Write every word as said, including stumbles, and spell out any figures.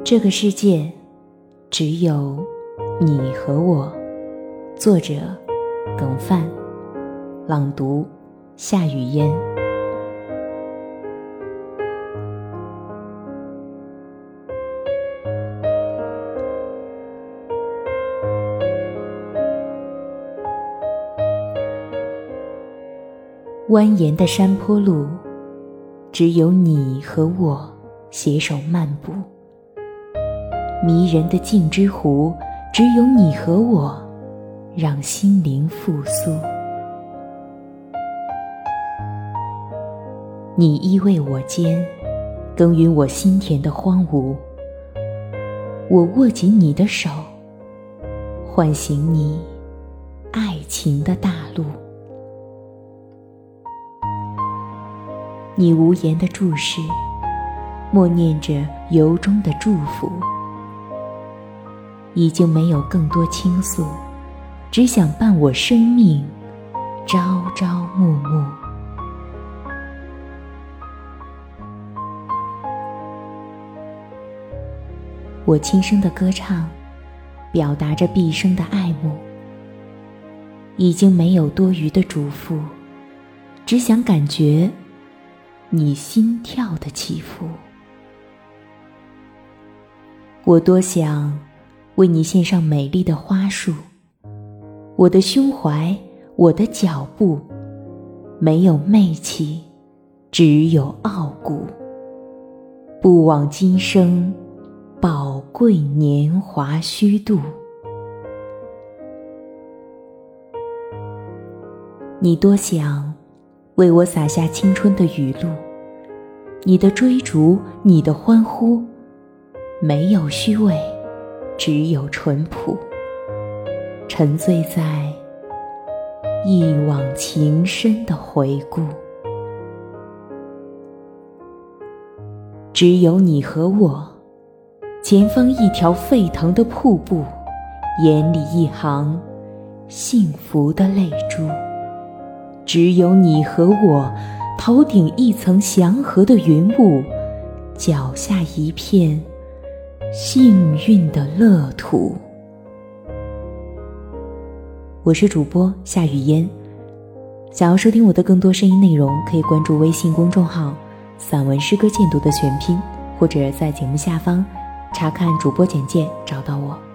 这个世界只有你和我。作者耿范，朗读夏雨嫣。蜿蜒的山坡路，只有你和我携手漫步；迷人的镜之湖，只有你和我让心灵复苏。你依偎我肩，耕耘我心田的荒芜；我握紧你的手，唤醒你爱情的大陆。你无言的注视，默念着由衷的祝福。已经没有更多倾诉，只想伴我生命朝朝暮暮。我轻声的歌唱，表达着毕生的爱慕。已经没有多余的嘱咐，只想感觉你心跳的起伏。我多想为你献上美丽的花束，我的胸怀，我的脚步，没有媚气，只有傲骨。不枉今生宝贵年华虚度。你多想为我洒下青春的雨露，你的追逐，你的欢呼，没有虚伪，只有淳朴。沉醉在一往情深的回顾。只有你和我，前方一条沸腾的瀑布，眼里一行幸福的泪珠。只有你和我，头顶一层祥和的云雾，脚下一片幸运的乐土。我是主播夏雨嫣，想要收听我的更多声音内容，可以关注微信公众号散文诗歌鉴读的全拼，或者在节目下方查看主播简介找到我。